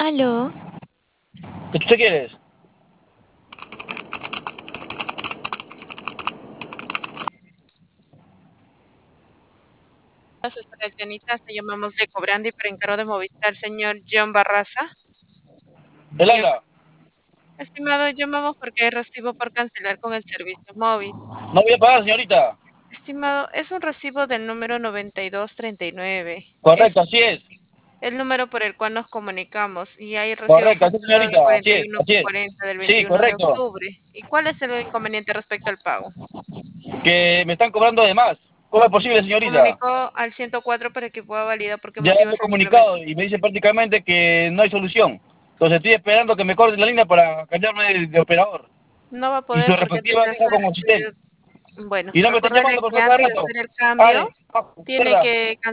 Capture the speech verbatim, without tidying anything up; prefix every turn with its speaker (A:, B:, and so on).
A: Aló,
B: ¿Qué tú quieres?
C: Señorita, te llamamos de Cobrandi para encargo de Movistar, señor John Barraza.
B: ¿El
C: Señor,
B: habla?
C: estimado, llamamos porque hay recibo por cancelar con el servicio móvil.
B: No voy a pagar, señorita.
C: Estimado, es un recibo del número noventa y dos treinta y nueve. Es
B: Correcto, así es.
C: el número por el cual nos comunicamos y hay recibo
B: Correcto, así es,
C: facturado de
B: señorita. Así
C: cuarenta y
B: es,
C: uno
B: así es.
C: cuarenta del
B: Sí,
C: veintiuno de
B: correcto.
C: octubre. ¿Y cuál es el inconveniente respecto al pago?
B: Que me están cobrando de más. ¿Cómo es posible,
C: Se
B: señorita?
C: comunicó al ciento cuatro para que pueda validar por qué
B: Ya
C: motivo
B: me he
C: se le incrementó.
B: comunicado y me dice prácticamente que no hay solución. Entonces estoy esperando que me corten la línea para cambiarme de, de operador.
C: No va a
B: Y su
C: poder porque
B: respectiva
C: antes de
B: línea con
C: hacer,
B: Oxitel.
C: bueno,
B: Y no me están
C: recordarle
B: llamando por
C: que
B: todo cada
C: antes de
B: rato.
C: hacer el cambio
B: ¡Ale! ¡Ah,
C: tiene
B: mierda!
C: que